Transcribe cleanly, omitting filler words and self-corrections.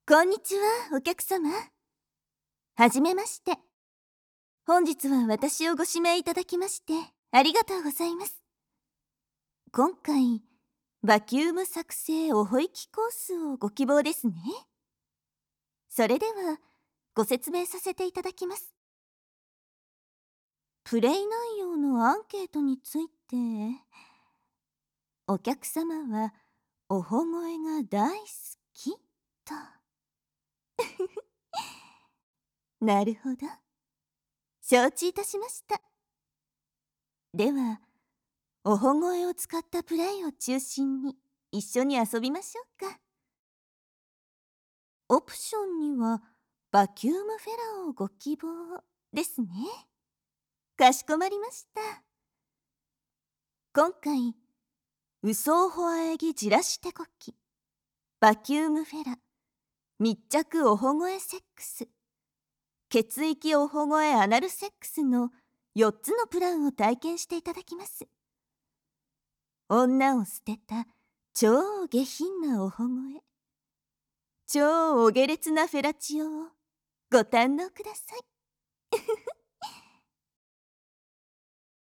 こんにちは、お客様。はじめまして。本日は私をご指名いただきましてありがとうございます。今回、バキューム作成おほいきコースをご希望ですね。それでは、ご説明させていただきます。プレイ内容のアンケートについて、お客様はおほ声が大好きと。なるほど。承知いたしました。では、おほ声を使ったプレイを中心に一緒に遊びましょうか。オプションにはバキュームフェラをご希望ですね。かしこまりました。今回、ウソーホアエギジラシテコキ、バキュームフェラ、密着おほ声セックス、血液おほ声アナルセックスの4つのプランを体験していただきます。女を捨てた超下品なおほ声、超お下劣なフェラチオをご堪能ください。